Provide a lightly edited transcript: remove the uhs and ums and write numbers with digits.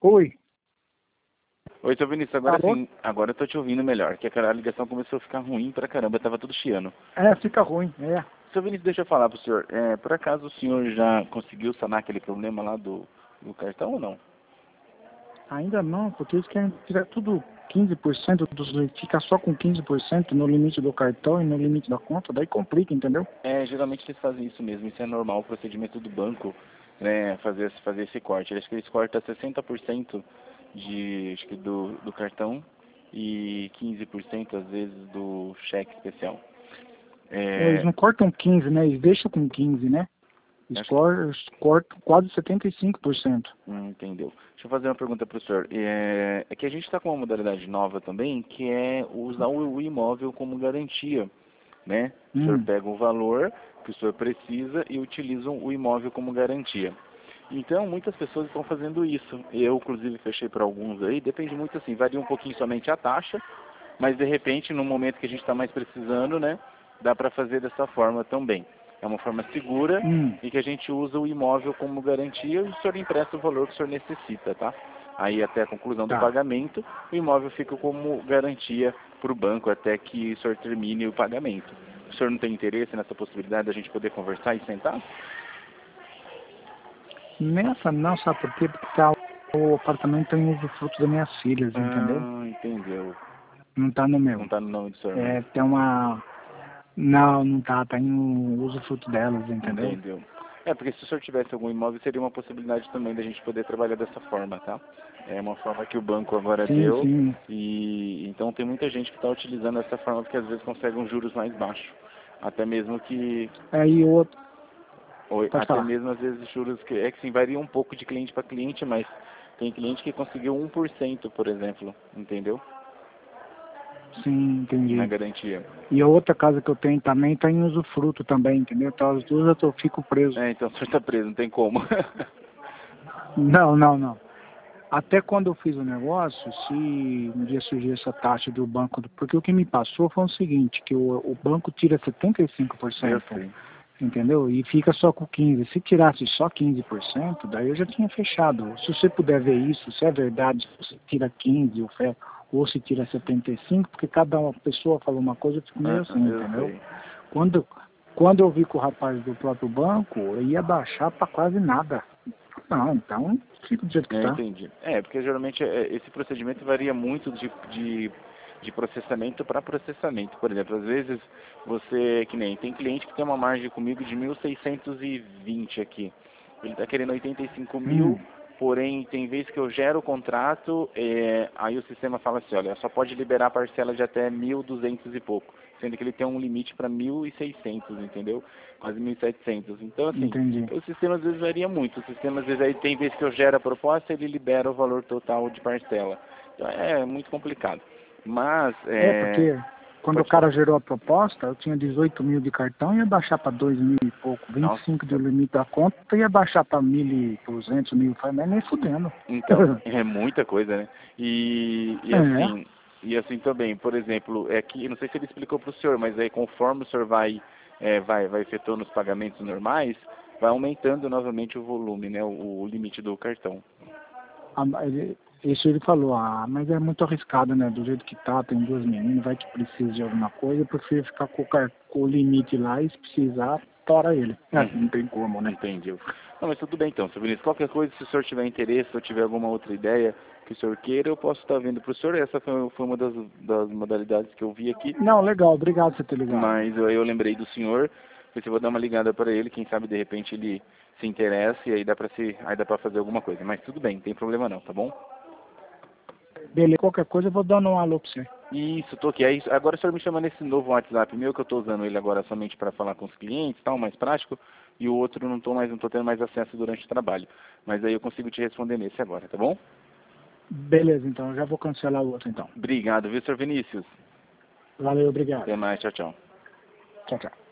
Oi, Oi, seu Vinícius, agora alô? sim, agora eu tô te ouvindo melhor, que a ligação começou a ficar ruim pra caramba, tava tudo chiando. É, fica ruim, é. Seu Vinícius, deixa eu falar pro senhor, por acaso o senhor já conseguiu sanar aquele problema lá do cartão ou não? Ainda não, porque eles querem tirar tudo 15% dos fica só com 15% no limite do cartão e no limite da conta, daí complica, entendeu? Geralmente eles fazem isso mesmo, isso é normal, o procedimento do banco, né, fazer esse corte. Acho que eles cortam 60% acho que do cartão e 15% às vezes do cheque especial. É, eles É, não cortam 15, né? Eles deixam com 15, né? Eles acho que cortam quase 75%. Entendeu. Deixa eu fazer uma pergunta para o senhor. É que a gente está com uma modalidade nova também, que é usar o imóvel como garantia, né? O senhor Hum, pega o valor que o senhor precisa e utiliza o imóvel como garantia. Então, muitas pessoas estão fazendo isso. Eu, inclusive, fechei para alguns aí. Depende muito assim, varia um pouquinho somente a taxa, mas de repente, no momento que a gente está mais precisando, né, dá para fazer dessa forma também. É uma forma segura hum, e que a gente usa o imóvel como garantia e o senhor empresta o valor que o senhor necessita, tá? Aí até a conclusão do tá. pagamento, o imóvel fica como garantia para o banco até que o senhor termine o pagamento. O senhor não tem interesse nessa possibilidade da gente poder conversar e sentar? Nessa não, sabe por quê? Porque tá, o apartamento tem usufruto das minhas filhas, entendeu? Ah, entendeu. Não tá no Não meu. está no nome do senhor, mas É, tem uma... Não, não tá, tá em usufruto delas, entendeu? entendeu. Porque se o senhor tivesse algum imóvel, seria uma possibilidade também da gente poder trabalhar dessa forma, tá? É uma forma que o banco agora Sim, deu sim. e então tem muita gente que está utilizando essa forma porque às vezes consegue uns juros mais baixos. Até mesmo que, Aí outro, ou pode até falar. mesmo às vezes juros que, é que sim, varia um pouco de cliente para cliente, mas tem cliente que conseguiu 1%, por exemplo, entendeu? Sim, Na entendi. garantia. E a outra casa que eu tenho também tá em usufruto também, entendeu? Então as duas eu fico preso. Então o senhor está preso, não tem como. Não, não, não. Até quando eu fiz o negócio, se um dia surgir essa taxa do banco, porque o que me passou foi o seguinte, que o banco tira Eu 75%, sei. entendeu? E fica só com 15%. Se tirasse só 15%, daí eu já tinha fechado. Se você puder ver isso, se é verdade, se você tira 15% ou se tira 75%, porque cada uma pessoa falou uma coisa, eu fico meio assim, Eu entendeu? sei. Quando, quando eu vi com o rapaz do próprio banco, eu ia baixar para quase nada. Não, então fica do jeito que Eu tá. entendi. Porque geralmente esse procedimento varia muito de processamento para processamento. Por exemplo, às vezes você, que nem, tem cliente que tem uma margem comigo de 1.620 aqui. Ele está querendo 85 mil, Hum, porém tem vezes que eu gero o contrato, aí o sistema fala assim, olha, só pode liberar a parcela de até 1.200 e pouco, sendo que ele tem um limite para 1.600, entendeu? Quase 1.700. Então, assim, entendi. o sistema às vezes varia muito. O sistema às vezes aí tem vezes que eu gero a proposta, ele libera o valor total de parcela. Então é muito complicado. Mas, É, porque quando o pode falar. cara gerou a proposta, eu tinha 18 mil de cartão, ia baixar para 2 mil e pouco, 25 de Nossa, limite da conta, ia baixar para 1.200, mil, mas nem fudendo. então, é muita coisa, né? E É, assim, também, por exemplo, é que, eu não sei se ele explicou para o senhor, mas aí conforme o senhor vai efetuando os pagamentos normais, vai aumentando novamente o volume, né? O limite do cartão. isso ele falou, mas é muito arriscado, né? Do jeito que tá, tem duas meninas, vai que precisa de alguma coisa, eu prefiro ficar com o limite lá e se precisar, tora ele. É, Uhum. não tem como, né? Entendi. Não, mas tudo bem então, seu Vinícius. Qualquer coisa, se o senhor tiver interesse, se eu tiver alguma outra ideia que o senhor queira, eu posso estar vendo para o senhor. Essa foi uma das modalidades que eu vi aqui, Não, legal, obrigado por você ter ligado. mas eu lembrei do senhor. Pensei, vou dar uma ligada para ele, quem sabe de repente ele se interessa e aí dá para fazer alguma coisa. Mas tudo bem, não tem problema não, tá bom? Beleza, qualquer coisa eu vou dando um alô pra você. Isso, tô aqui. Aí, agora o senhor me chama nesse novo WhatsApp meu, que eu estou usando ele agora somente para falar com os clientes, tal, mais prático, e o outro não tô tendo mais acesso durante o trabalho. Mas aí eu consigo te responder nesse agora, tá bom? Beleza, então, eu já vou cancelar o outro então. Obrigado, viu, senhor Vinícius? Valeu, obrigado. Até mais, tchau, tchau. Tchau, tchau.